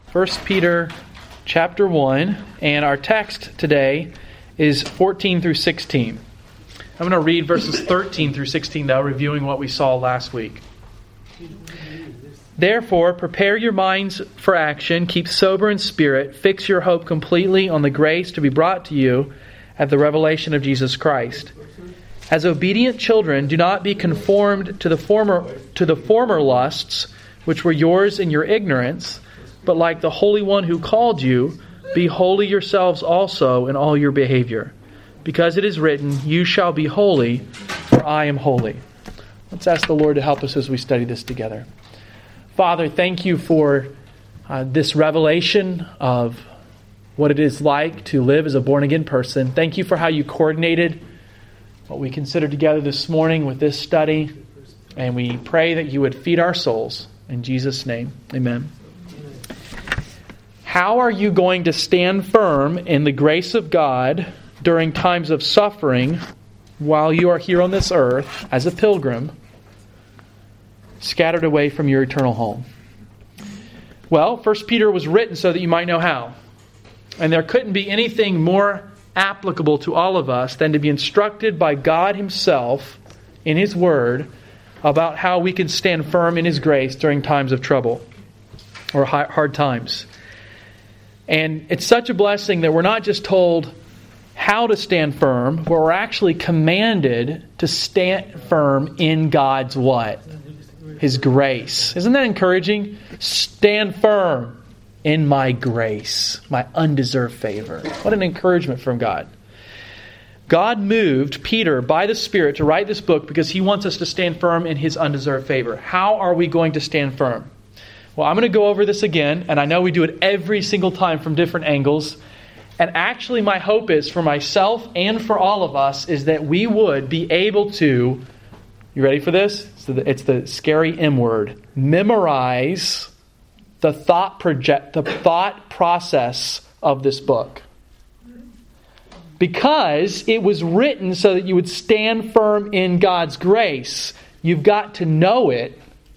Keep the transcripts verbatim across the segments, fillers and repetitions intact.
First Peter chapter one, and our text today is fourteen through sixteen. I'm going to read verses thirteen through sixteen, though, reviewing what we saw last week. Therefore, prepare your minds for action, keep sober in spirit, fix your hope completely on the grace to be brought to you at the revelation of Jesus Christ. As obedient children, do not be conformed to the former to the former lusts which were yours in your ignorance, but like the Holy One who called you, be holy yourselves also in all your behavior. Because it is written, you shall be holy, for I am holy. Let's ask the Lord to help us as we study this together. Father, thank you for uh, this revelation of what it is like to live as a born-again person. Thank you for how you coordinated what we considered together this morning with this study. And we pray that you would feed our souls. In Jesus' name, amen. How are you going to stand firm in the grace of God during times of suffering while you are here on this earth as a pilgrim, scattered away from your eternal home? Well, First Peter was written so that you might know how. And there couldn't be anything more applicable to all of us than to be instructed by God Himself in His Word about how we can stand firm in His grace during times of trouble or hard times. And it's such a blessing that we're not just told how to stand firm, but we're actually commanded to stand firm in God's what? His grace. Isn't that encouraging? Stand firm in my grace, my undeserved favor. What an encouragement from God. God moved Peter by the Spirit to write this book because He wants us to stand firm in His undeserved favor. How are we going to stand firm? Well, I'm going to go over this again, and I know we do it every single time from different angles. And actually, my hope is for myself and for all of us is that we would be able to, you ready for this? So it's the scary M word, memorize the thought project, the thought process of this book. Because it was written so that you would stand firm in God's grace. You've got to know it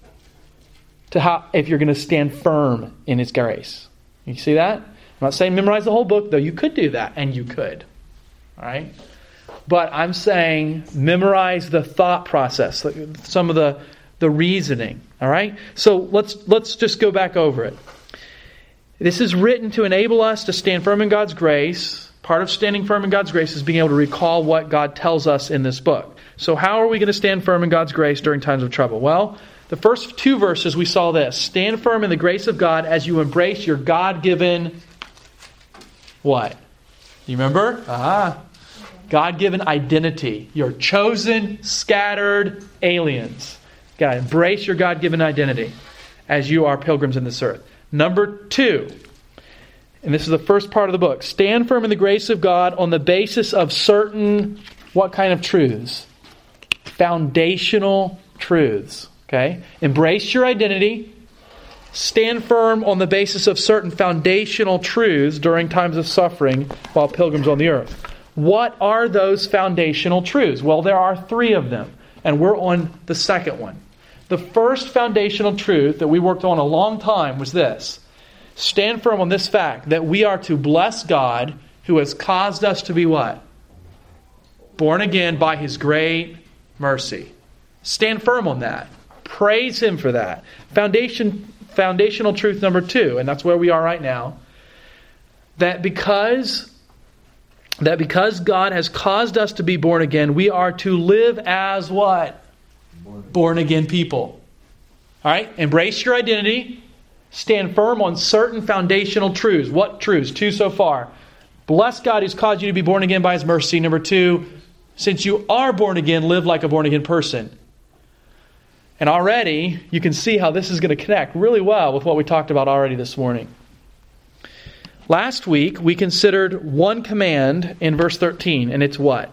to how if you're going to stand firm in His grace. You see that? I'm not saying memorize the whole book, though you could do that, and you could. All right? But I'm saying memorize the thought process, some of the, the reasoning. All right? So let's let's just go back over it. This is written to enable us to stand firm in God's grace. Part of standing firm in God's grace is being able to recall what God tells us in this book. So how are we going to stand firm in God's grace during times of trouble? Well, the first two verses we saw this. Stand firm in the grace of God as you embrace your God-given what? Do you remember? Ah, God-given identity. You're chosen, scattered aliens. You got to embrace your God-given identity as you are pilgrims in this earth. Number two, and this is the first part of the book. Stand firm in the grace of God on the basis of certain, what kind of truths? Foundational truths. Okay? Embrace your identity. Stand firm on the basis of certain foundational truths during times of suffering while pilgrims on the earth. What are those foundational truths? Well, there are three of them, and we're on the second one. The first foundational truth that we worked on a long time was this. Stand firm on this fact that we are to bless God who has caused us to be what? Born again by His great mercy. Stand firm on that. Praise Him for that. Foundation, foundational truth number two, and that's where we are right now, that because, that because God has caused us to be born again, we are to live as what? Born again people. All right? Embrace your identity. Stand firm on certain foundational truths. What truths? Two so far. Bless God who's caused you to be born again by His mercy. Number two, since you are born again, live like a born again person. And already, you can see how this is going to connect really well with what we talked about already this morning. Last week, we considered one command in verse thirteen, and it's what?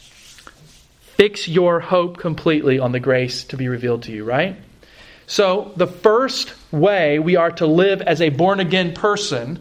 Fix your hope completely on the grace to be revealed to you, right? So, the first way we are to live as a born-again person,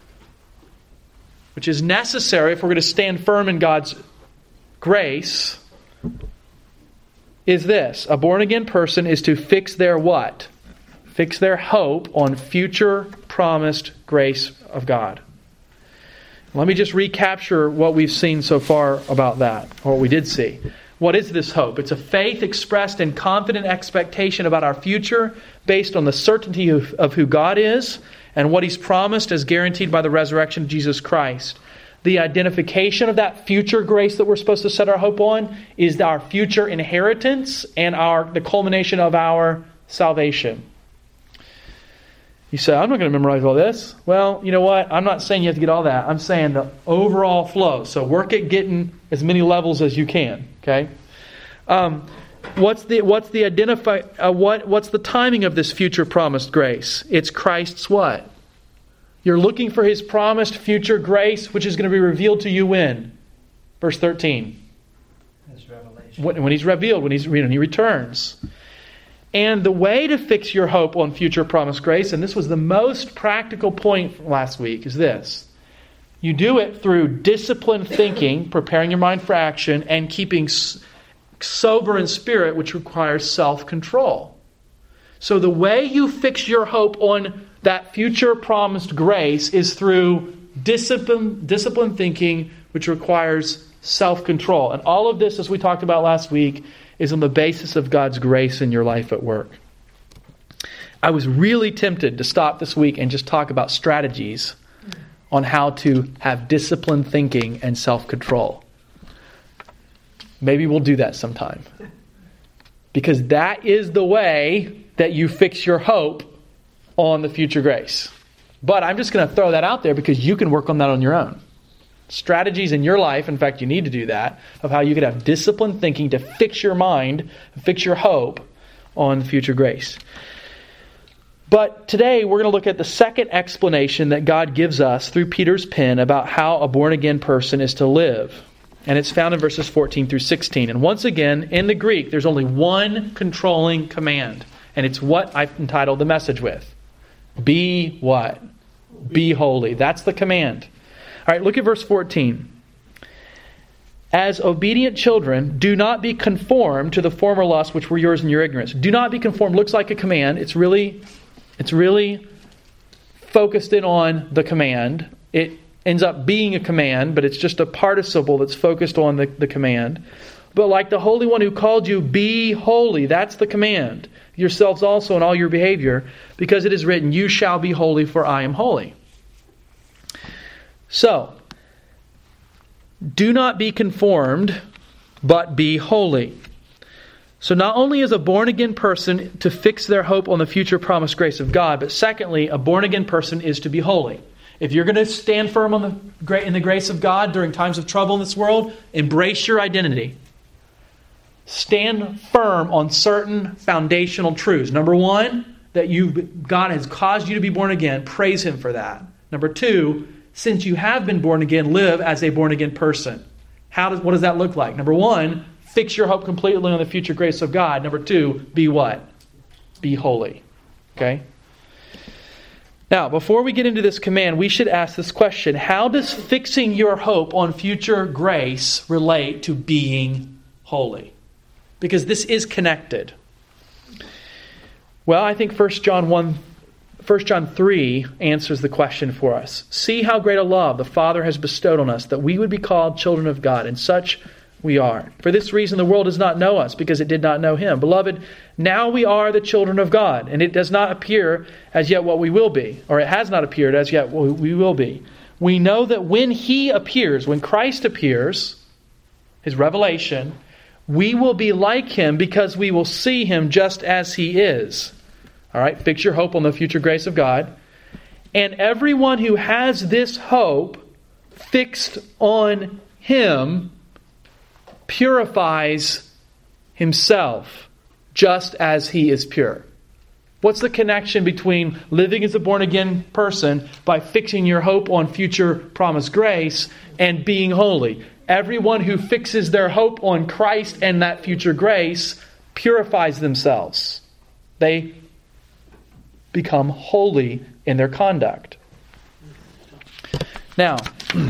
which is necessary if we're going to stand firm in God's grace, is this. A born-again person is to fix their what? fix their hope on future promised grace of God. Let me just recapture what we've seen so far about that, or what we did see. What is this hope? It's a faith expressed in confident expectation about our future based on the certainty of, of who God is and what He's promised as guaranteed by the resurrection of Jesus Christ. The identification of that future grace that we're supposed to set our hope on is our future inheritance and our the culmination of our salvation. You say, I'm not going to memorize all this. Well, you know what? I'm not saying you have to get all that. I'm saying the overall flow. So work at getting as many levels as you can. Okay. Um, what's the what's the identify uh, what what's the timing of this future promised grace? It's Christ's what? You're looking for His promised future grace, which is going to be revealed to you when? Verse thirteen. His revelation. When, when He's revealed, when He's when He returns. And the way to fix your hope on future promised grace, and this was the most practical point from last week, is this. You do it through disciplined thinking, preparing your mind for action, and keeping sober in spirit, which requires self-control. So the way you fix your hope on that future promised grace is through discipline, disciplined thinking, which requires self-control. And all of this, as we talked about last week, is on the basis of God's grace in your life at work. I was really tempted to stop this week and just talk about strategies on how to have disciplined thinking and self-control. Maybe we'll do that sometime. Because that is the way that you fix your hope on the future grace. But I'm just going to throw that out there because you can work on that on your own. Strategies in your life, in fact, you need to do that, of how you could have disciplined thinking to fix your mind, fix your hope on future grace. But today we're going to look at the second explanation that God gives us through Peter's pen about how a born-again person is to live. And it's found in verses fourteen through sixteen. And once again, in the Greek, there's only one controlling command. And it's what I've entitled the message with. Be what? Be holy. That's the command. All right, look at verse fourteen. As obedient children, do not be conformed to the former lusts which were yours in your ignorance. Do not be conformed looks like a command. It's really, it's really focused in on the command. It ends up being a command, but it's just a participle that's focused on the, the command. But like the Holy One who called you, be holy. That's the command. Yourselves also in all your behavior, because it is written, you shall be holy, for I am holy. So, do not be conformed, but be holy. So not only is a born-again person to fix their hope on the future promised grace of God, but secondly, a born-again person is to be holy. If you're going to stand firm on the in the grace of God during times of trouble in this world, embrace your identity. Stand firm on certain foundational truths. Number one, that you God has caused you to be born again. Praise Him for that. Number two, since you have been born again, live as a born again person. How does what does that look like? Number one, fix your hope completely on the future grace of God. Number two, be what? Be holy. Okay? Now, before we get into this command, we should ask this question. How does fixing your hope on future grace relate to being holy? Because this is connected. Well, I think First John one, First John three answers the question for us. See how great a love the Father has bestowed on us, that we would be called children of God, and such we are. For this reason the world does not know us, because it did not know Him. Beloved, now we are the children of God, and it does not appear as yet what we will be, or it has not appeared as yet what we will be. We know that when He appears, when Christ appears, His revelation, we will be like Him because we will see Him just as He is. All right, fix your hope on the future grace of God. And everyone who has this hope fixed on Him purifies himself just as He is pure. What's the connection between living as a born-again person by fixing your hope on future promised grace and being holy? Everyone who fixes their hope on Christ and that future grace purifies themselves. They become holy in their conduct. Now,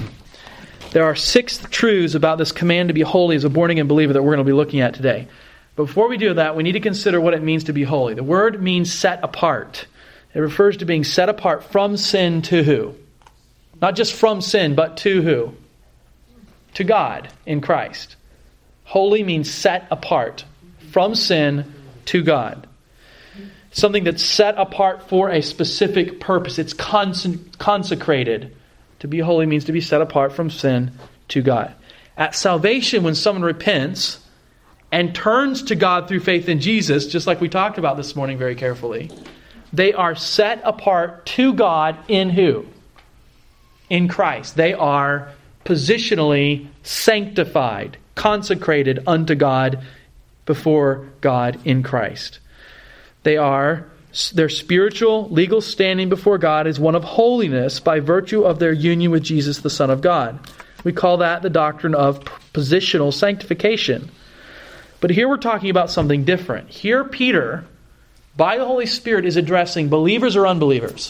there are six truths about this command to be holy as a born-again believer that we're going to be looking at today. But before we do that, we need to consider what it means to be holy. The word means set apart. It refers to being set apart from sin to who? Not just from sin, but to who? To God in Christ. Holy means set apart from sin to God. Something that's set apart for a specific purpose. It's consecrated. To be holy means to be set apart from sin to God. At salvation, when someone repents and turns to God through faith in Jesus, just like we talked about this morning very carefully, they are set apart to God in who? In Christ. They are positionally sanctified, consecrated unto God before God in Christ. They are, their spiritual, legal standing before God is one of holiness by virtue of their union with Jesus, the Son of God. We call that the doctrine of positional sanctification. But here we're talking about something different. Here Peter, by the Holy Spirit, is addressing believers or unbelievers?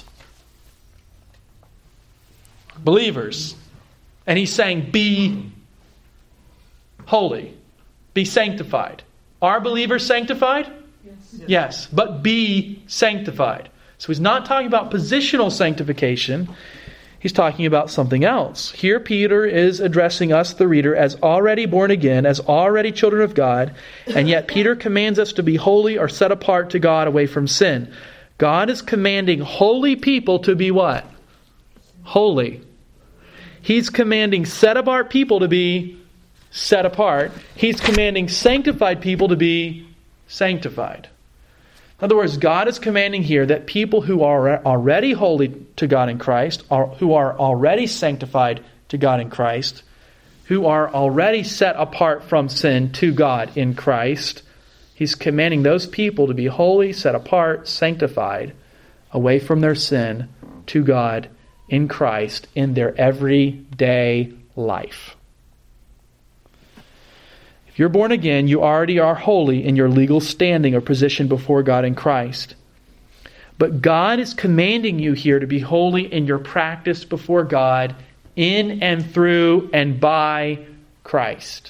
Believers. And he's saying, be holy. Be sanctified. Are believers sanctified? Yes. Yes. But be sanctified. So he's not talking about positional sanctification. He's talking about something else. Here Peter is addressing us, the reader, as already born again, as already children of God, and yet Peter commands us to be holy or set apart to God away from sin. God is commanding holy people to be what? Holy. He's commanding set apart people to be set apart. He's commanding sanctified people to be sanctified. In other words, God is commanding here that people who are already holy to God in Christ, are, who are already sanctified to God in Christ, who are already set apart from sin to God in Christ, He's commanding those people to be holy, set apart, sanctified, away from their sin to God in Christ in their everyday life. If you're born again, you already are holy in your legal standing or position before God in Christ. But God is commanding you here to be holy in your practice before God in and through and by Christ.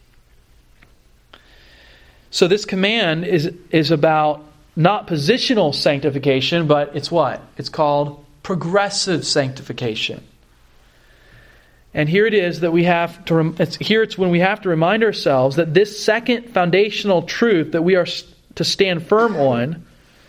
So this command is, is about not positional sanctification, but it's what? It's called progressive sanctification. And here it is that we have to, it's, here it's when we have to remind ourselves that this second foundational truth that we are to stand firm on,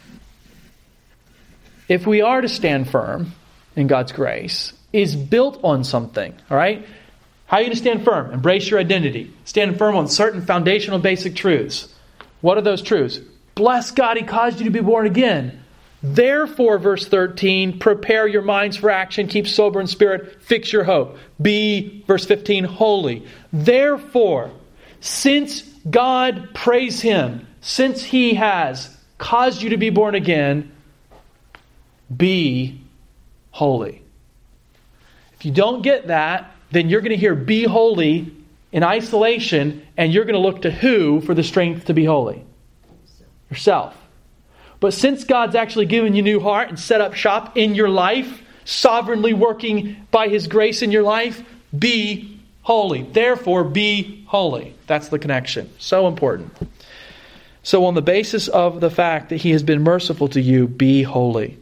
if we are to stand firm in God's grace, is built on something. All right? How are you going to stand firm? Embrace your identity. Stand firm on certain foundational basic truths. What are those truths? Bless God, He caused you to be born again. Therefore, verse thirteen, prepare your minds for action, keep sober in spirit, fix your hope. Be, verse fifteen, holy. Therefore, since God, praise Him, since He has caused you to be born again, be holy. If you don't get that, then you're going to hear be holy in isolation, and you're going to look to who for the strength to be holy? Yourself. But since God's actually given you a new heart and set up shop in your life, sovereignly working by His grace in your life, be holy. Therefore, be holy. That's the connection. So important. So on the basis of the fact that He has been merciful to you, be holy.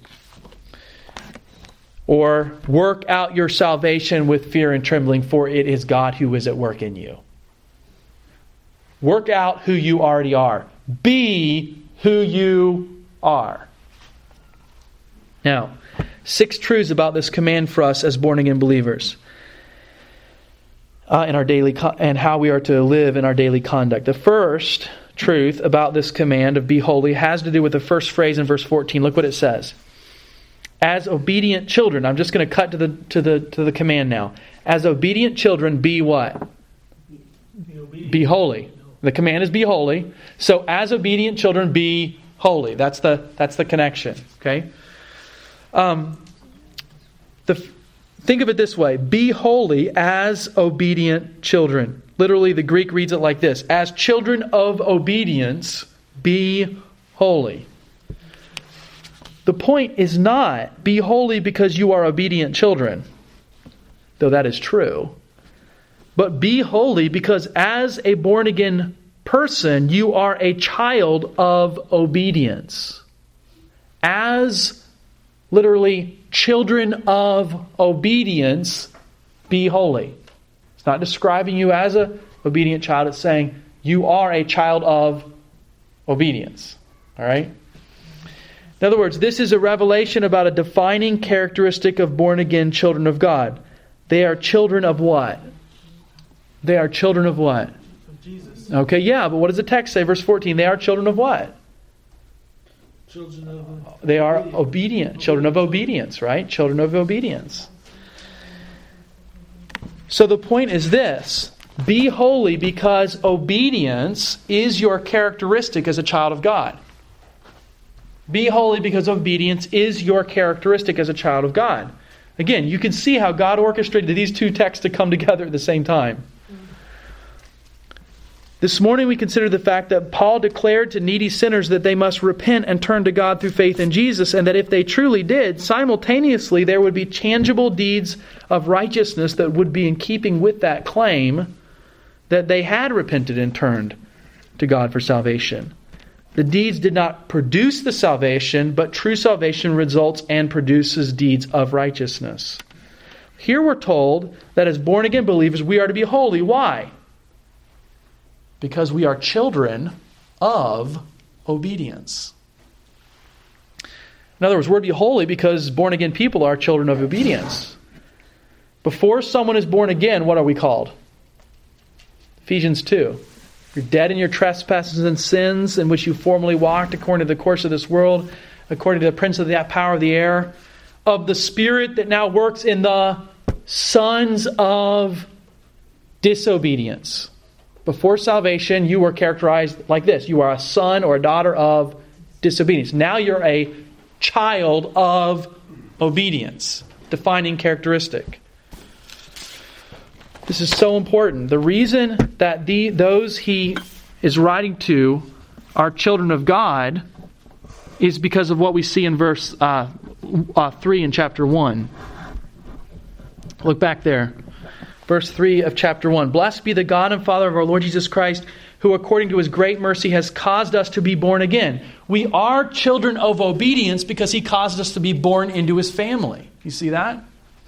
Or work out your salvation with fear and trembling, for it is God who is at work in you. Work out who you already are. Be who you are. Now, six truths about this command for us as born-again believers uh, in our daily co- and how we are to live in our daily conduct. The first truth about this command of be holy has to do with the first phrase in verse fourteen. Look what it says. As obedient children, I'm just going to cut to the to the to the command now. As obedient children, be what? Be, be holy. The command is be holy. So as obedient children, be holy. That's the that's the connection. Okay. Um. The think of it this way: be holy as obedient children. Literally, the Greek reads it like this: as children of obedience, be holy. The point is not be holy because you are obedient children, though that is true. But be holy because as a born-again person, you are a child of obedience. As literally children of obedience, be holy. It's not describing you as an obedient child. It's saying you are a child of obedience. All right? In other words, this is a revelation about a defining characteristic of born-again children of God. They are children of what? They are children of what? Of Jesus. Okay, yeah, but what does the text say? Verse fourteen, they are children of what? Children of They are obedient. Children of obedience, right? Children of obedience. So the point is this. Be holy because obedience is your characteristic as a child of God. Be holy because obedience is your characteristic as a child of God. Again, you can see how God orchestrated these two texts to come together at the same time. This morning we consider the fact that Paul declared to needy sinners that they must repent and turn to God through faith in Jesus, and that if they truly did, simultaneously there would be tangible deeds of righteousness that would be in keeping with that claim that they had repented and turned to God for salvation. The deeds did not produce the salvation, but true salvation results and produces deeds of righteousness. Here we're told that as born-again believers we are to be holy. Why? Because we are children of obedience. In other words, we're to be holy because born-again people are children of obedience. Before someone is born again, what are we called? Ephesians two. You're dead in your trespasses and sins in which you formerly walked according to the course of this world, according to the prince of the power of the air, of the spirit that now works in the sons of disobedience. Before salvation, you were characterized like this. You are a son or a daughter of disobedience. Now you're a child of obedience. Defining characteristic. This is so important. The reason that the those he is writing to are children of God is because of what we see in verse uh, uh, three in chapter one. Look back there. Verse three of chapter one. Blessed be the God and Father of our Lord Jesus Christ, who according to His great mercy has caused us to be born again. We are children of obedience because He caused us to be born into His family. You see that?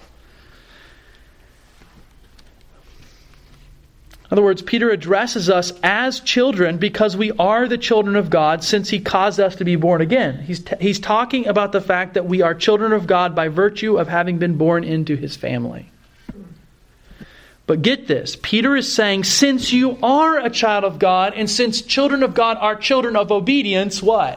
In other words, Peter addresses us as children because we are the children of God since He caused us to be born again. He's, t- he's talking about the fact that we are children of God by virtue of having been born into His family. But get this, Peter is saying, since you are a child of God, and since children of God are children of obedience, what?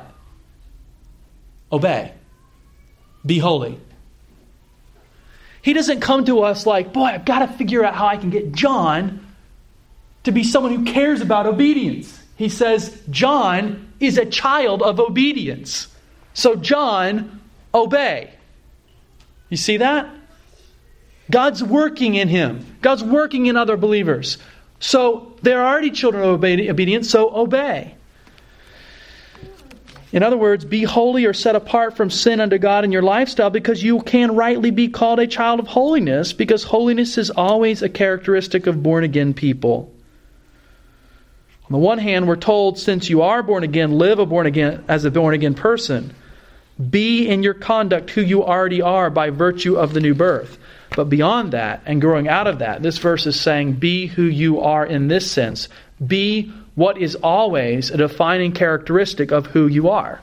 Obey. Be holy. He doesn't come to us like, boy, I've got to figure out how I can get John to be someone who cares about obedience. He says, John is a child of obedience. So John, obey. You see that? God's working in him. God's working in other believers. So they're already children of obedience, so obey. In other words, be holy or set apart from sin unto God in your lifestyle because you can rightly be called a child of holiness because holiness is always a characteristic of born-again people. On the one hand, we're told since you are born again, live a born again as a born again person. Be in your conduct who you already are by virtue of the new birth. But beyond that and growing out of that, this verse is saying be who you are in this sense. Be what is always a defining characteristic of who you are.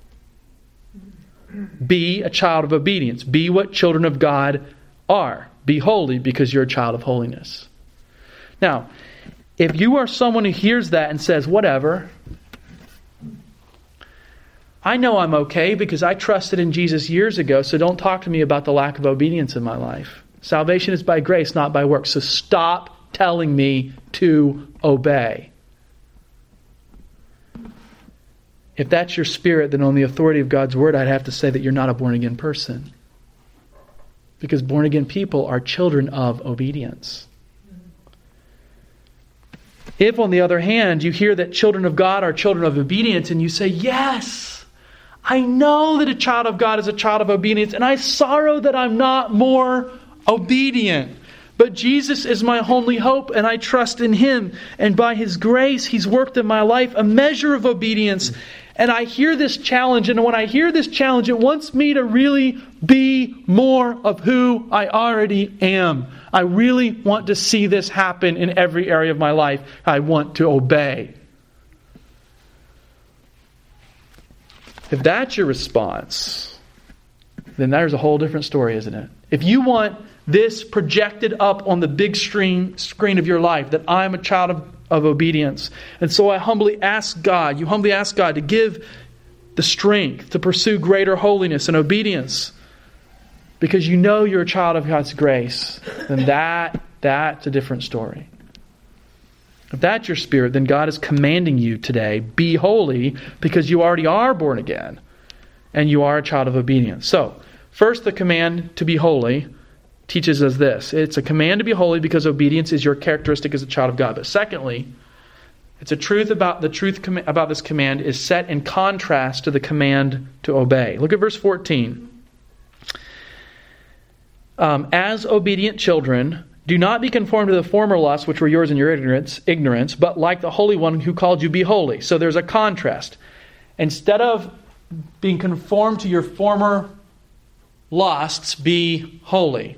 Be a child of obedience. Be what children of God are. Be holy because you're a child of holiness. Now, if you are someone who hears that and says, whatever, I know I'm okay because I trusted in Jesus years ago, so don't talk to me about the lack of obedience in my life. Salvation is by grace, not by works. So stop telling me to obey. If that's your spirit, then on the authority of God's Word, I'd have to say that you're not a born-again person. Because born-again people are children of obedience. If, on the other hand, you hear that children of God are children of obedience and you say, yes, I know that a child of God is a child of obedience and I sorrow that I'm not more obedient. But Jesus is my only hope, and I trust in Him. And by His grace, He's worked in my life a measure of obedience. And I hear this challenge, and when I hear this challenge, it wants me to really be more of who I already am. I really want to see this happen in every area of my life. I want to obey. If that's your response, then there's a whole different story, isn't it? If you want this projected up on the big screen screen of your life, that I'm a child of, of obedience. And so I humbly ask God, you humbly ask God to give the strength to pursue greater holiness and obedience, because you know you're a child of God's grace, then that, that's a different story. If that's your spirit, then God is commanding you today, be holy, because you already are born again and you are a child of obedience. So, first, the command to be holy teaches us this. It's a command to be holy because obedience is your characteristic as a child of God. But secondly, it's a truth about the truth com- about this command is set in contrast to the command to obey. Look at verse fourteen. Um, As obedient children, do not be conformed to the former lusts which were yours in your ignorance, ignorance, but like the Holy One who called you, be holy. So there's a contrast. Instead of being conformed to your former lusts, be holy.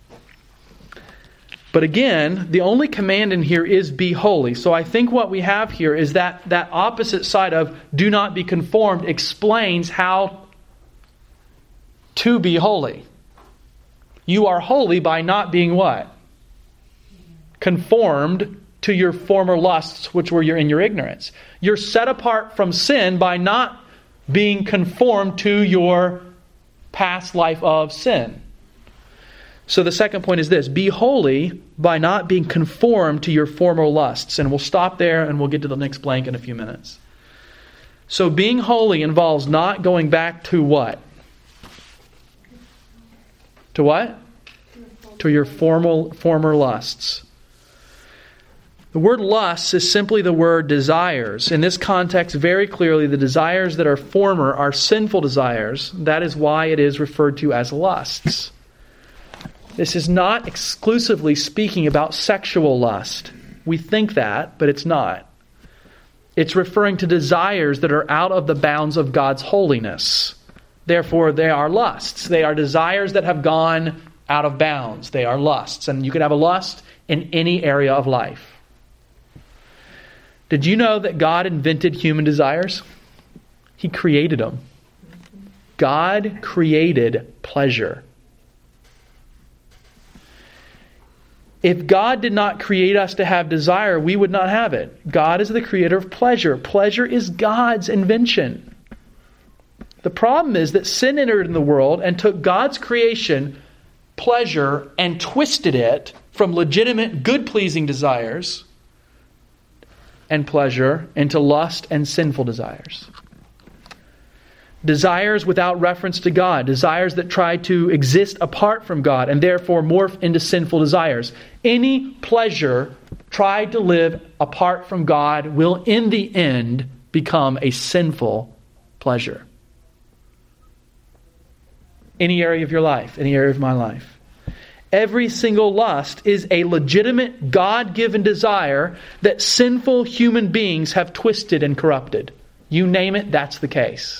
But again, the only command in here is be holy. So I think what we have here is that that opposite side of do not be conformed explains how to be holy. You are holy by not being what? Conformed to your former lusts, which were in your ignorance. You're set apart from sin by not being conformed to your past life of sin. So the second point is this: be holy by not being conformed to your former lusts. And we'll stop there and we'll get to the next blank in a few minutes. So being holy involves not going back to what? To what? To your formal, former lusts. The word lusts is simply the word desires. In this context, very clearly, the desires that are former are sinful desires. That is why it is referred to as lusts. This is not exclusively speaking about sexual lust. We think that, but it's not. It's referring to desires that are out of the bounds of God's holiness. Therefore, they are lusts. They are desires that have gone out of bounds. They are lusts. And you can have a lust in any area of life. Did you know that God invented human desires? He created them. God created pleasure. If God did not create us to have desire, we would not have it. God is the creator of pleasure. Pleasure is God's invention. The problem is that sin entered in the world and took God's creation, pleasure, and twisted it from legitimate, good-pleasing desires and pleasure into lust and sinful desires. Desires without reference to God. Desires that try to exist apart from God and therefore morph into sinful desires. Any pleasure tried to live apart from God will in the end become a sinful pleasure. Any area of your life, any area of my life. Every single lust is a legitimate God-given desire that sinful human beings have twisted and corrupted. You name it, that's the case.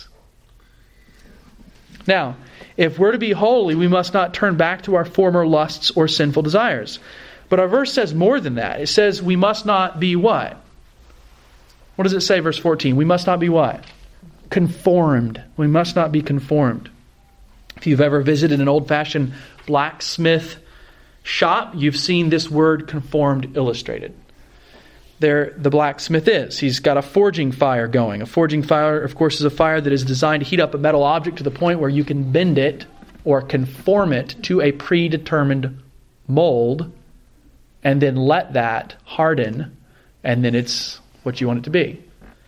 Now, if we're to be holy, we must not turn back to our former lusts or sinful desires. But our verse says more than that. It says we must not be what? What does it say, verse fourteen? We must not be what? Conformed. We must not be conformed. If you've ever visited an old-fashioned blacksmith shop, you've seen this word conformed illustrated. There, the blacksmith is. He's got a forging fire going. A forging fire, of course, is a fire that is designed to heat up a metal object to the point where you can bend it or conform it to a predetermined mold and then let that harden, and then it's what you want it to be.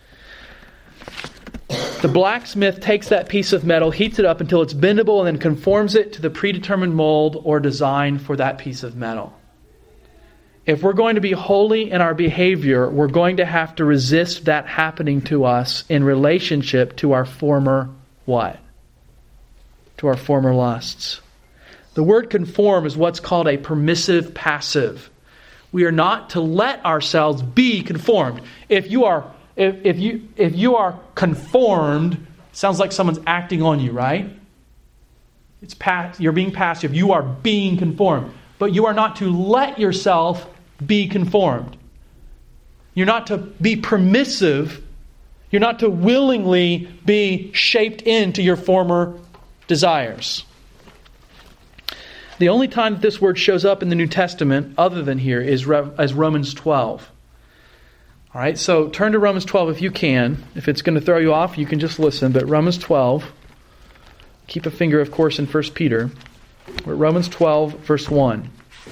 The blacksmith takes that piece of metal, heats it up until it's bendable, and then conforms it to the predetermined mold or design for that piece of metal. If we're going to be holy in our behavior, we're going to have to resist that happening to us in relationship to our former what? To our former lusts. The The word conform is what's called a permissive passive. We are not to let ourselves be conformed. If you are, if, if you if you are conformed, sounds like someone's acting on you, right? It's pass, you're being passive. You are being conformed. But you are not to let yourself be conformed. You're not to be permissive. You're not to willingly be shaped into your former desires. The only time that this word shows up in the New Testament, other than here, is as Romans twelve. All right, so turn to Romans twelve if you can. If it's going to throw you off, you can just listen. But Romans twelve, keep a finger, of course, in First Peter. But Romans twelve, verse one.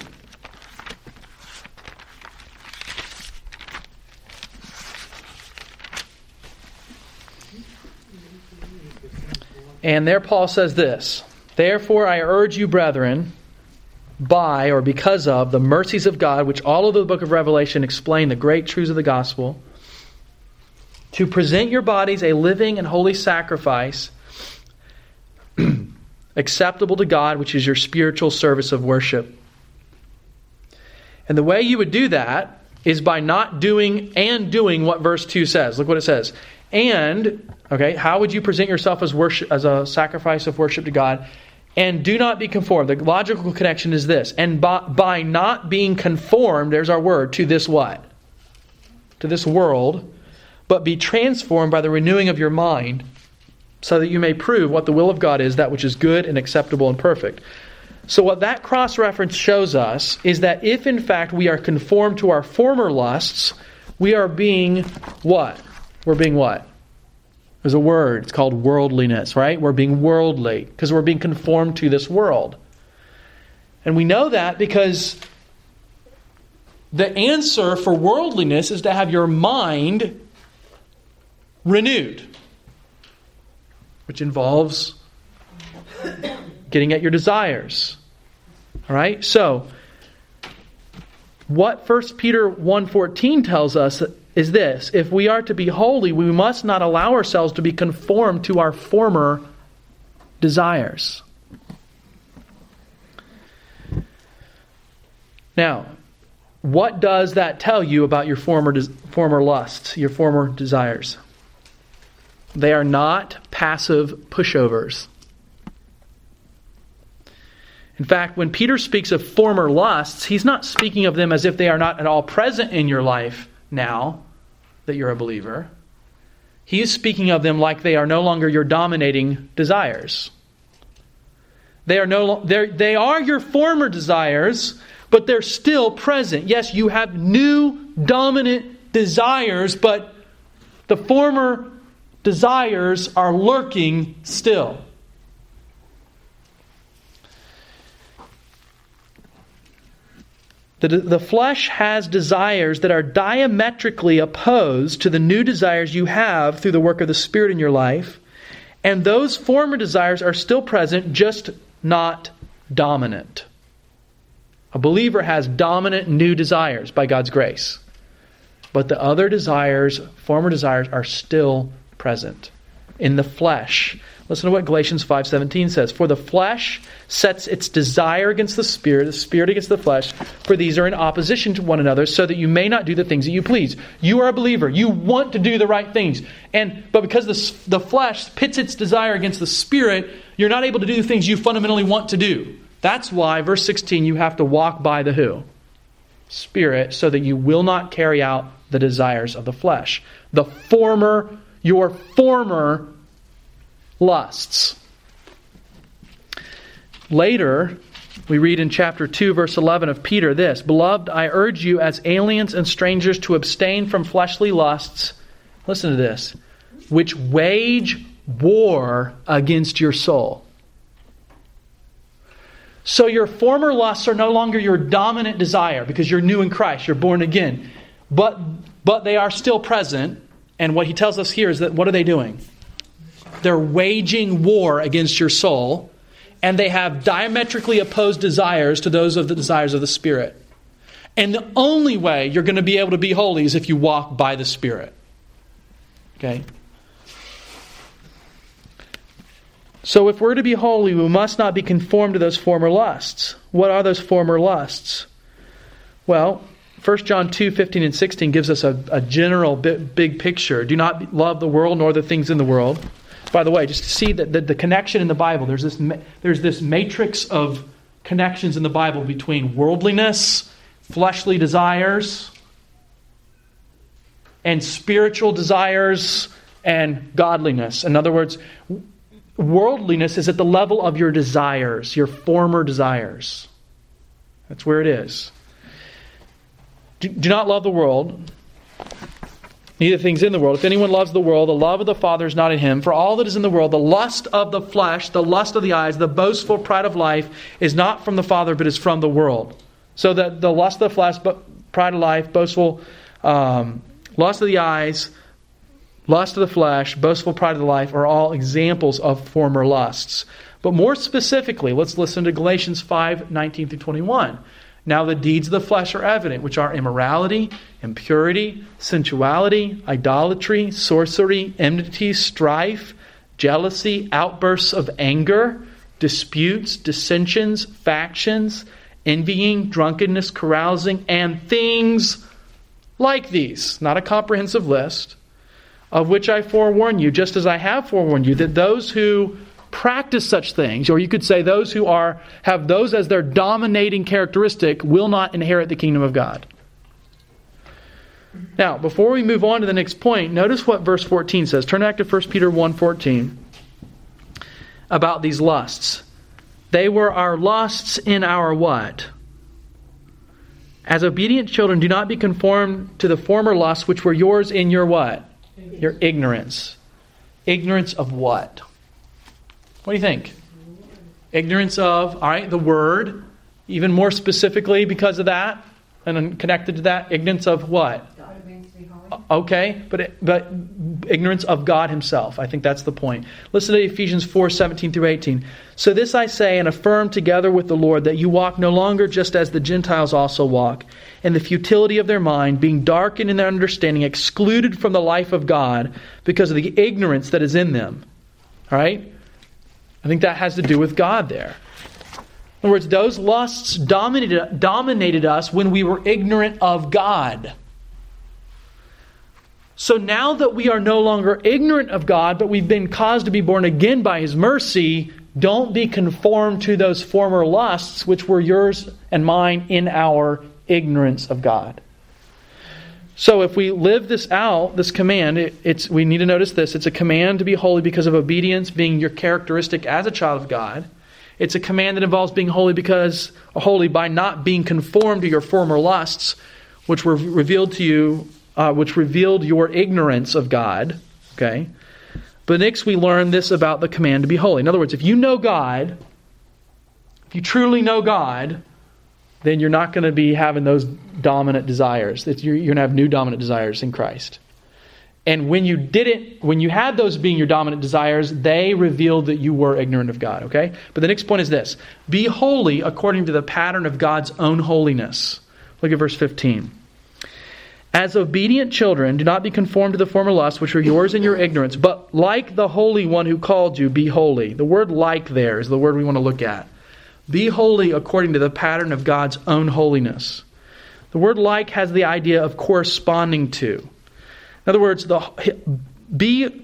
And there Paul says this, "Therefore I urge you, brethren, by or because of the mercies of God, which all over the book of Revelation explain the great truths of the gospel, to present your bodies a living and holy sacrifice, acceptable to God, which is your spiritual service of worship." And the way you would do that is by not doing and doing what verse two says. Look what it says. And, okay, how would you present yourself as worship, as a sacrifice of worship to God? And do not be conformed. The logical connection is this. And by, by not being conformed, there's our word, to this what? To this world. But be transformed by the renewing of your mind, so that you may prove what the will of God is, that which is good and acceptable and perfect. So what that cross-reference shows us is that if in fact we are conformed to our former lusts, we are being what? We're being what? There's a word. It's called worldliness, right? We're being worldly because we're being conformed to this world. And we know that because the answer for worldliness is to have your mind renewed, which involves getting at your desires. All right? So, what First Peter one fourteen tells us is this: if we are to be holy, we must not allow ourselves to be conformed to our former desires. Now, what does that tell you about your former des- former lusts, your former desires? They are not passive pushovers. In fact, when Peter speaks of former lusts, he's not speaking of them as if they are not at all present in your life now that you're a believer. He is speaking of them like they are no longer your dominating desires. They are no they are your former desires, but they're still present. Yes, you have new dominant desires, but the former desires are lurking still. The, the flesh has desires that are diametrically opposed to the new desires you have through the work of the Spirit in your life. And those former desires are still present, just not dominant. A believer has dominant new desires by God's grace. But the other desires, former desires, are still present in the flesh. Listen to what Galatians five seventeen says. For the flesh sets its desire against the Spirit, the Spirit against the flesh, for these are in opposition to one another, so that you may not do the things that you please. You are a believer. You want to do the right things. and But because the, the flesh pits its desire against the Spirit, you're not able to do the things you fundamentally want to do. That's why, verse sixteen, you have to walk by the who? Spirit, so that you will not carry out the desires of the flesh. The former, your former lusts. Later, we read in chapter two, verse eleven of Peter this: Beloved, I urge you as aliens and strangers to abstain from fleshly lusts. Listen to this. Which wage war against your soul. So your former lusts are no longer your dominant desire because you're new in Christ. You're born again. But, but they are still present. And what he tells us here is that what are they doing? They're waging war against your soul, and they have diametrically opposed desires to those of the desires of the Spirit. And the only way you're going to be able to be holy is if you walk by the Spirit. Okay? So if we're to be holy, we must not be conformed to those former lusts. What are those former lusts? Well, First John two, fifteen and sixteen gives us a, a general big, big picture. Do not love the world nor the things in the world. By the way, just to see that the, the connection in the Bible, there's this there's this matrix of connections in the Bible between worldliness, fleshly desires, and spiritual desires and godliness. In other words, worldliness is at the level of your desires, your former desires. That's where it is. Do, do not love the world, neither things in the world. If anyone loves the world, the love of the Father is not in him. For all that is in the world, the lust of the flesh, the lust of the eyes, the boastful pride of life, is not from the Father, but is from the world. So that the lust of the flesh, pride of life, boastful, um, lust of the eyes, lust of the flesh, boastful pride of the life are all examples of former lusts. But more specifically, let's listen to Galatians five, nineteen through twenty-one. Now the deeds of the flesh are evident, which are immorality, impurity, sensuality, idolatry, sorcery, enmity, strife, jealousy, outbursts of anger, disputes, dissensions, factions, envying, drunkenness, carousing, and things like these. Not a comprehensive list. Of which I forewarn you, just as I have forewarned you, that those who practice such things, or you could say those who are have those as their dominating characteristic, will not inherit the kingdom of God. Now, before we move on to the next point, notice what verse fourteen says. Turn back to First Peter one fourteen about these lusts. They were our lusts in our what? As obedient children, do not be conformed to the former lusts which were yours in your what? Your ignorance. Ignorance of what? What do you think? Ignorance of, all right, the word. Even more specifically because of that, and then connected to that, ignorance of what? Okay, but it, but ignorance of God himself. I think that's the point. Listen to Ephesians four, seventeen through eighteen. So this I say and affirm together with the Lord, that you walk no longer just as the Gentiles also walk, in the futility of their mind, being darkened in their understanding, excluded from the life of God because of the ignorance that is in them. All right? I think that has to do with God there. In other words, those lusts dominated, dominated us when we were ignorant of God. So now that we are no longer ignorant of God, but we've been caused to be born again by His mercy, don't be conformed to those former lusts which were yours and mine in our ignorance of God. So if we live this out, this command, it, it's we need to notice this. It's a command to be holy because of obedience being your characteristic as a child of God. It's a command that involves being holy because holy by not being conformed to your former lusts, which were revealed to you, uh, which revealed your ignorance of God. Okay. But next we learn this about the command to be holy. In other words, if you know God, if you truly know God, then you're not going to be having those dominant desires. That you're, you're going to have new dominant desires in Christ. And when you didn't, when you had those being your dominant desires, they revealed that you were ignorant of God. Okay? But the next point is this: be holy according to the pattern of God's own holiness. Look at verse fifteen. As obedient children, do not be conformed to the former lusts which were yours in your ignorance, but like the Holy One who called you, be holy. The word "like" there is the word we want to look at. Be holy according to the pattern of God's own holiness. The word "like" has the idea of corresponding to. In other words, the be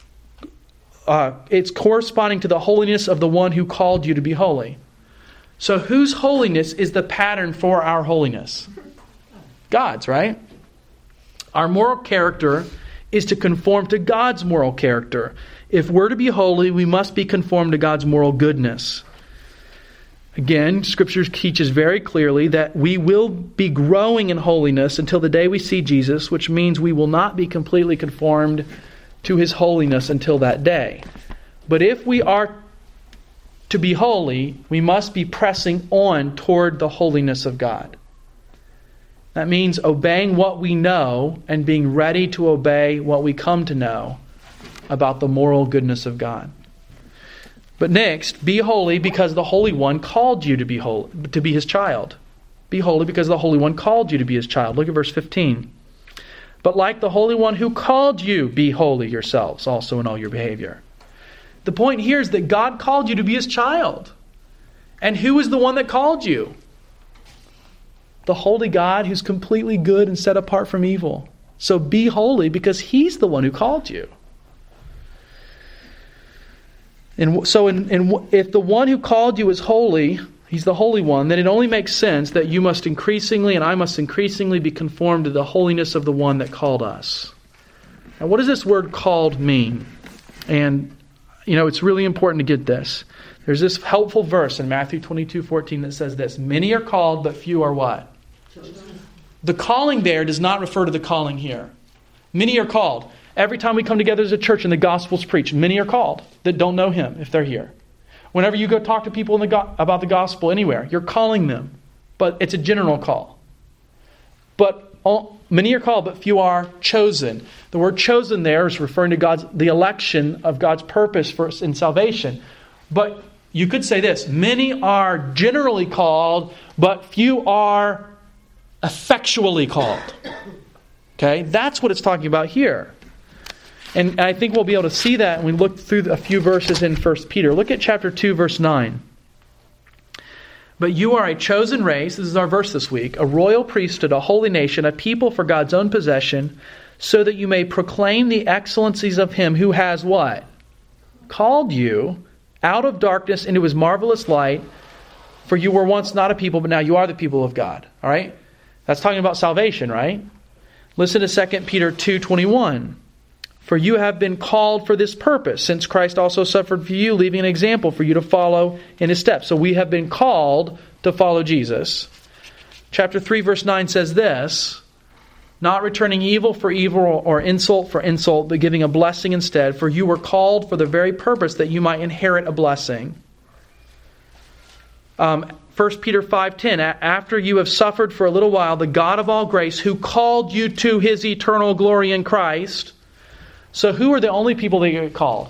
uh, it's corresponding to the holiness of the one who called you to be holy. So whose holiness is the pattern for our holiness? God's, right? Our moral character is to conform to God's moral character. If we're to be holy, we must be conformed to God's moral goodness. Again, Scripture teaches very clearly that we will be growing in holiness until the day we see Jesus, which means we will not be completely conformed to His holiness until that day. But if we are to be holy, we must be pressing on toward the holiness of God. That means obeying what we know and being ready to obey what we come to know about the moral goodness of God. But next, be holy because the Holy One called you to be holy, to be His child. Be holy because the Holy One called you to be His child. Look at verse fifteen. But like the Holy One who called you, be holy yourselves also in all your behavior. The point here is that God called you to be His child. And who is the one that called you? The holy God who's completely good and set apart from evil. So be holy because He's the one who called you. And so in, in, if the one who called you is holy, He's the Holy One, then it only makes sense that you must increasingly and I must increasingly be conformed to the holiness of the one that called us. Now, what does this word called mean? And, you know, it's really important to get this. There's this helpful verse in Matthew twenty-two fourteen that says this: many are called, but few are what? The calling there does not refer to the calling here. Many are called. Every time we come together as a church and the gospel's preached, many are called that don't know Him if they're here. Whenever you go talk to people in the go- about the gospel anywhere, you're calling them. But it's a general call. But all, many are called, but few are chosen. The word chosen there is referring to God's the election of God's purpose for us in salvation. But you could say this: many are generally called, but few are effectually called. Okay? That's what it's talking about here. And I think we'll be able to see that when we look through a few verses in First Peter. Look at chapter two, verse nine. But you are a chosen race, this is our verse this week, a royal priesthood, a holy nation, a people for God's own possession, so that you may proclaim the excellencies of Him who has what? Called you out of darkness into His marvelous light. For you were once not a people, but now you are the people of God. All right? That's talking about salvation, right? Listen to Second Peter two twenty-one. For you have been called for this purpose, since Christ also suffered for you, leaving an example for you to follow in His steps. So we have been called to follow Jesus. Chapter three, verse nine says this: not returning evil for evil or insult for insult, but giving a blessing instead. For you were called for the very purpose that you might inherit a blessing. Um, First Peter five ten, after you have suffered for a little while, the God of all grace, who called you to His eternal glory in Christ. So who are the only people that get called?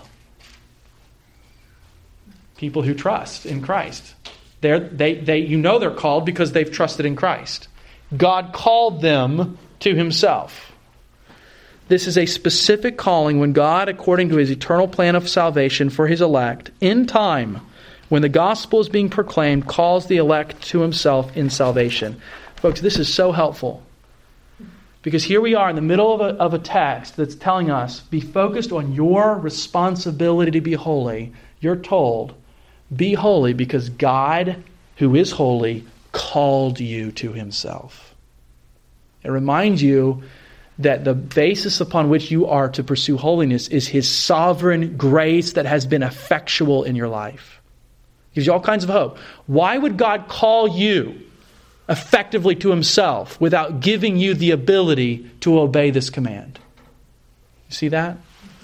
People who trust in Christ. They're, they, they, you know they're called because they've trusted in Christ. God called them to Himself. This is a specific calling when God, according to His eternal plan of salvation for His elect, in time, when the gospel is being proclaimed, calls the elect to Himself in salvation. Folks, this is so helpful. Because here we are in the middle of a, of a text that's telling us, be focused on your responsibility to be holy. You're told, be holy because God, who is holy, called you to Himself. It reminds you that the basis upon which you are to pursue holiness is His sovereign grace that has been effectual in your life. Gives you all kinds of hope. Why would God call you effectively to Himself without giving you the ability to obey this command? You see that?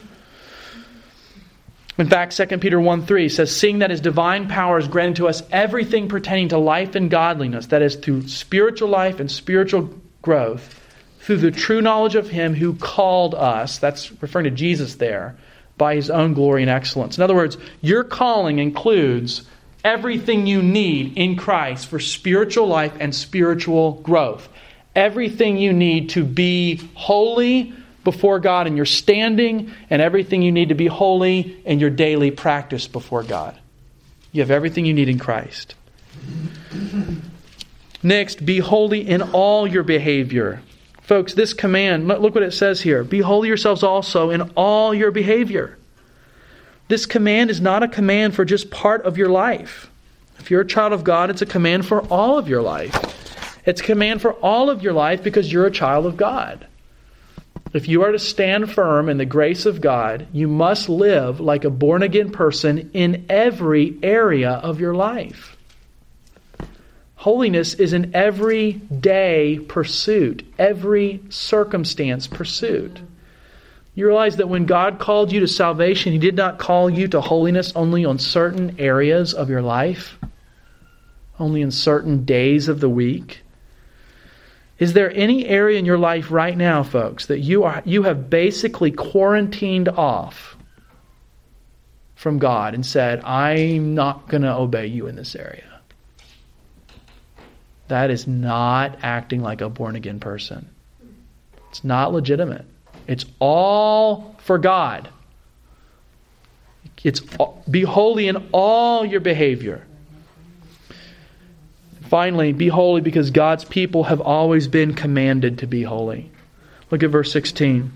In fact, Second Peter one three says, seeing that His divine power has granted to us everything pertaining to life and godliness, that is, through spiritual life and spiritual growth, through the true knowledge of Him who called us, that's referring to Jesus there, by His own glory and excellence. In other words, your calling includes everything you need in Christ for spiritual life and spiritual growth. Everything you need to be holy before God in your standing, and everything you need to be holy in your daily practice before God. You have everything you need in Christ. Next, be holy in all your behavior. Folks, this command, look what it says here. Be holy yourselves also in all your behavior. This command is not a command for just part of your life. If you're a child of God, it's a command for all of your life. It's a command for all of your life because you're a child of God. If you are to stand firm in the grace of God, you must live like a born-again person in every area of your life. Holiness is an everyday pursuit, every circumstance pursuit. You realize that when God called you to salvation, He did not call you to holiness only on certain areas of your life, only in certain days of the week. Is there any area in your life right now, folks, that you are you have basically quarantined off from God and said, I'm not going to obey you in this area? That is not acting like a born-again person. It's not legitimate. It's all for God. It's be holy in all your behavior. Finally, be holy because God's people have always been commanded to be holy. Look at verse sixteen.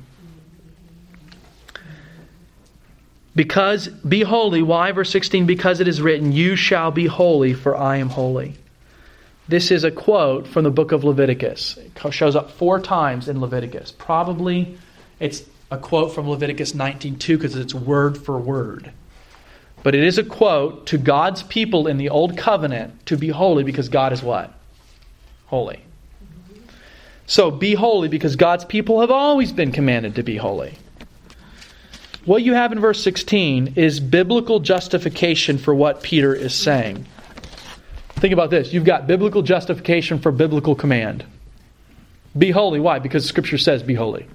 Because, be holy. Why? Verse sixteen, because it is written, you shall be holy, for I am holy. This is a quote from the book of Leviticus. It shows up four times in Leviticus. Probably it's a quote from Leviticus nineteen two because it's word for word. But it is a quote to God's people in the Old Covenant to be holy because God is what? Holy. So be holy because God's people have always been commanded to be holy. What you have in verse sixteen is biblical justification for what Peter is saying. Think about this. You've got biblical justification for biblical command. Be holy. Why? Because Scripture says be holy.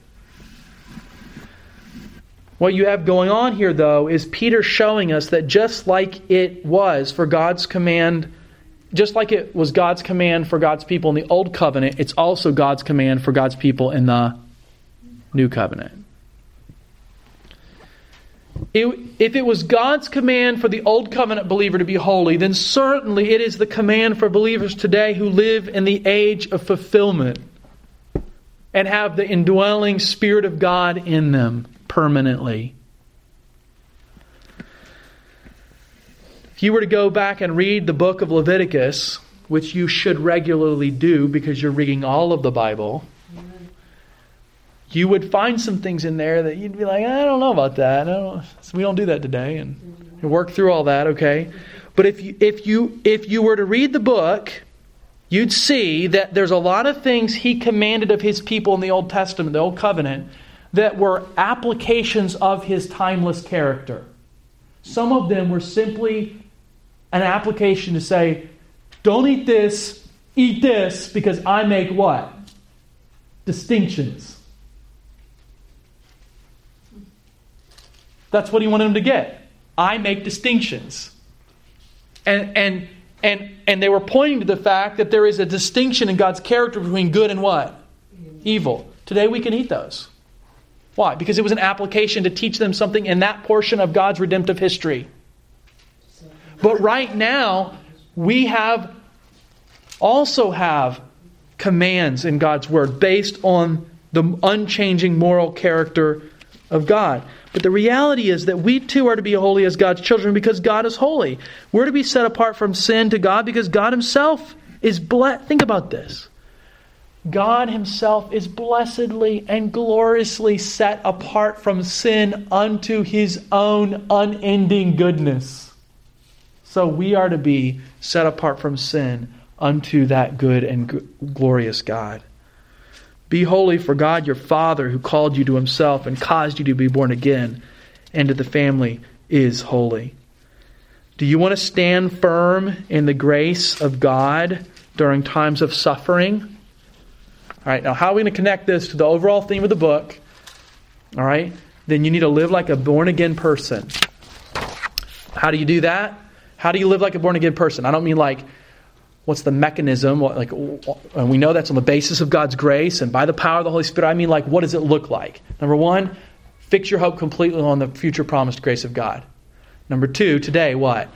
What you have going on here, though, is Peter showing us that just like it was for God's command, just like it was God's command for God's people in the Old Covenant, it's also God's command for God's people in the New Covenant. It, if it was God's command for the Old Covenant believer to be holy, then certainly it is the command for believers today who live in the age of fulfillment and have the indwelling Spirit of God in them permanently. If you were to go back and read the book of Leviticus, which you should regularly do because you're reading all of the Bible, you would find some things in there that you'd be like, I don't know about that. I don't, we don't do that today, and you work through all that, okay? But if you if you if you were to read the book, you'd see that there's a lot of things He commanded of His people in the Old Testament, the Old Covenant, that were applications of His timeless character. Some of them were simply an application to say, don't eat this, eat this, because I make what? Distinctions. That's what He wanted them to get. I make distinctions. And and and and they were pointing to the fact that there is a distinction in God's character between good and what? Evil. Today we can eat those. Why? Because it was an application to teach them something in that portion of God's redemptive history. But right now, we have also have commands in God's Word based on the unchanging moral character of God. But the reality is that we too are to be holy as God's children because God is holy. We're to be set apart from sin to God because God Himself is blessed. Think about this. God Himself is blessedly and gloriously set apart from sin unto His own unending goodness. So we are to be set apart from sin unto that good and g- glorious God. Be holy, for God your Father, who called you to Himself and caused you to be born again into the family, is holy. Do you want to stand firm in the grace of God during times of suffering? All right, now how are we going to connect this to the overall theme of the book? All right, then you need to live like a born-again person. How do you do that? How do you live like a born-again person? I don't mean like, what's the mechanism? What, like, and we know that's on the basis of God's grace and by the power of the Holy Spirit. I mean, like, what does it look like? Number one, fix your hope completely on the future promised grace of God. Number two, today, what?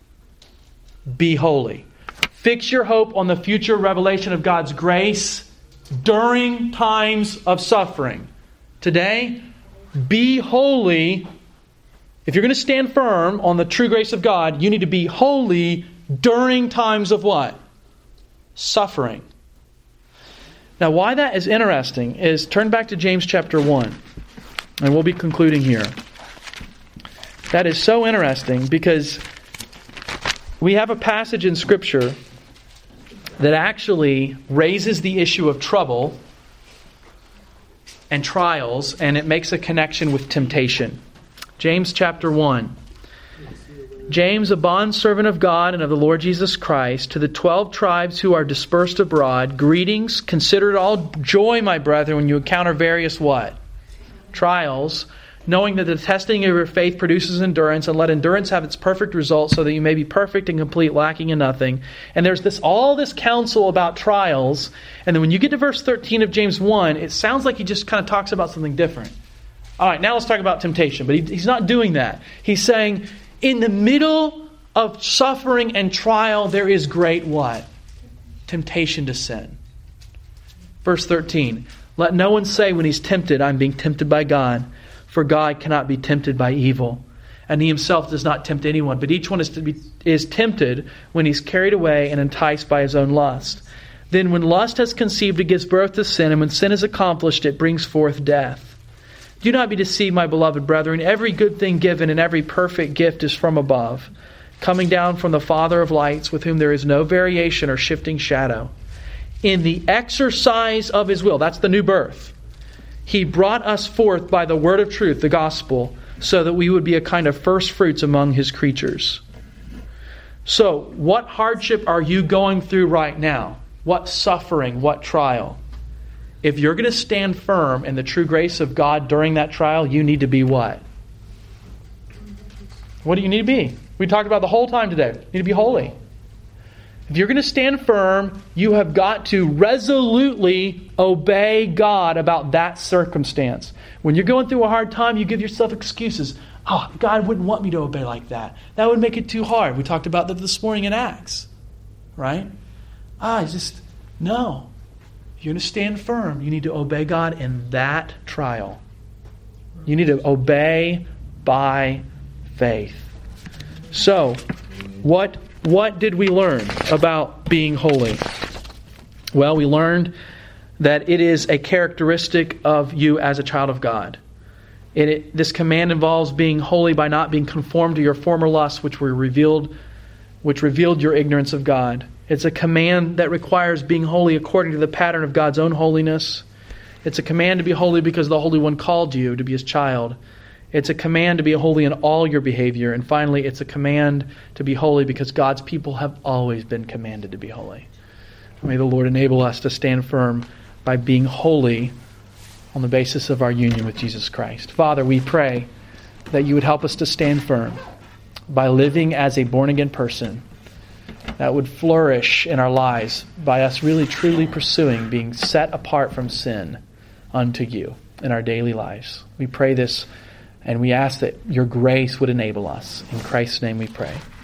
Be holy. Fix your hope on the future revelation of God's grace during times of suffering. Today, be holy. If you're going to stand firm on the true grace of God, you need to be holy during times of what? Suffering. Now, why that is interesting is turn back to James chapter one. And we'll be concluding here. That is so interesting because we have a passage in Scripture that actually raises the issue of trouble and trials, and it makes a connection with temptation. James chapter one. James, a bondservant of God and of the Lord Jesus Christ, to the twelve tribes who are dispersed abroad, greetings. Consider it all joy, my brethren, when you encounter various what? Trials, knowing that the testing of your faith produces endurance, and let endurance have its perfect result, so that you may be perfect and complete, lacking in nothing. And there's this all this counsel about trials, and then when you get to verse thirteen of James one, it sounds like he just kind of talks about something different. All right, now let's talk about temptation. But he, he's not doing that. He's saying, in the middle of suffering and trial, there is great what? Temptation to sin. Verse thirteen. Let no one say when he's tempted, I'm being tempted by God. For God cannot be tempted by evil. And he himself does not tempt anyone. But each one is, to be, is tempted when he's carried away and enticed by his own lust. Then when lust has conceived, it gives birth to sin. And when sin is accomplished, it brings forth death. Do not be deceived, my beloved brethren. Every good thing given and every perfect gift is from above, coming down from the Father of lights, with whom there is no variation or shifting shadow. In the exercise of his will, that's the new birth, he brought us forth by the word of truth, the gospel, so that we would be a kind of first fruits among his creatures. So, what hardship are you going through right now? What suffering, what trial? If you're going to stand firm in the true grace of God during that trial, you need to be what? What do you need to be? We talked about the whole time today. You need to be holy. If you're going to stand firm, you have got to resolutely obey God about that circumstance. When you're going through a hard time, you give yourself excuses. Oh, God wouldn't want me to obey like that. That would make it too hard. We talked about that this morning in Acts. Right? Ah, it's just, no. If you're going to stand firm, you need to obey God in that trial. You need to obey by faith. So, what What did we learn about being holy? Well, we learned that it is a characteristic of you as a child of God. It, it, this command involves being holy by not being conformed to your former lusts, which were revealed, which revealed your ignorance of God. It's a command that requires being holy according to the pattern of God's own holiness. It's a command to be holy because the Holy One called you to be his child. It's a command to be holy in all your behavior. And finally, it's a command to be holy because God's people have always been commanded to be holy. May the Lord enable us to stand firm by being holy on the basis of our union with Jesus Christ. Father, we pray that you would help us to stand firm by living as a born-again person that would flourish in our lives by us really truly pursuing being set apart from sin unto you in our daily lives. We pray this. And we ask that your grace would enable us. In Christ's name we pray.